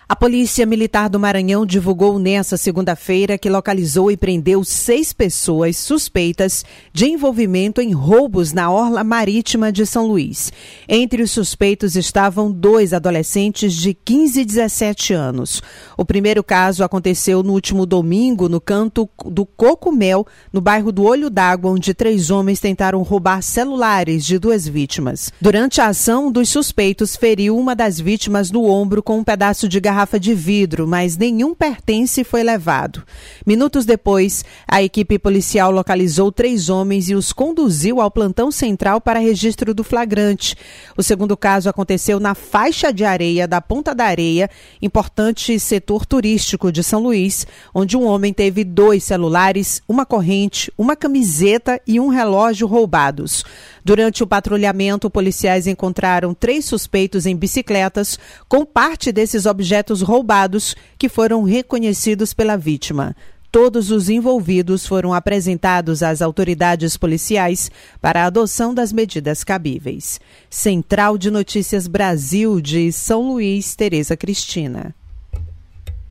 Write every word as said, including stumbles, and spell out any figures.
A Polícia Militar do Maranhão divulgou nesta segunda-feira que localizou e prendeu seis pessoas suspeitas de envolvimento em roubos na orla marítima de São Luís. Entre os suspeitos estavam dois adolescentes de quinze e dezessete anos. O primeiro caso aconteceu no último domingo no canto do Cocumel, no bairro do Olho d'Água, onde três homens tentaram roubar celulares de duas vítimas. Durante a ação, um dos suspeitos feriu uma das vítimas no ombro com um pedaço de garrafa garrafa de vidro, mas nenhum pertence foi levado. Minutos depois, a equipe policial localizou três homens e os conduziu ao plantão central para registro do flagrante. O segundo caso aconteceu na faixa de areia da Ponta da Areia, importante setor turístico de São Luís, onde um homem teve dois celulares, uma corrente, uma camiseta e um relógio roubados. Durante o patrulhamento, policiais encontraram três suspeitos em bicicletas com parte desses objetos roubados que foram reconhecidos pela vítima. Todos os envolvidos foram apresentados às autoridades policiais para a adoção das medidas cabíveis. Central de Notícias Brasil de São Luís, Tereza Cristina.